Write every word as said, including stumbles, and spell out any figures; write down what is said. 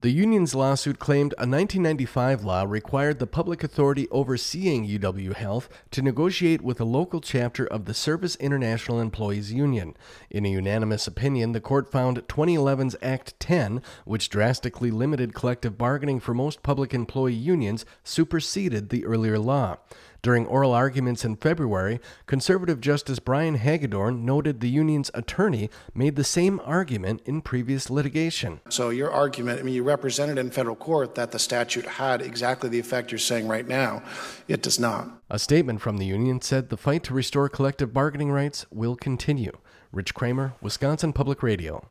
The union's lawsuit claimed a nineteen ninety-five law required the public authority overseeing U W Health to negotiate with a local chapter of the Service International Employees Union. In a unanimous opinion, the court found twenty eleven's Act ten, which drastically limited collective bargaining for most public employee unions, superseded the earlier law. During oral arguments in February, conservative Justice Brian Hagedorn noted the union's attorney made the same argument in previous litigation. So your argument, I mean, you represented in federal court that the statute had exactly the effect you're saying right now. It does not. A statement from the union said the fight to restore collective bargaining rights will continue. Rich Kramer, Wisconsin Public Radio.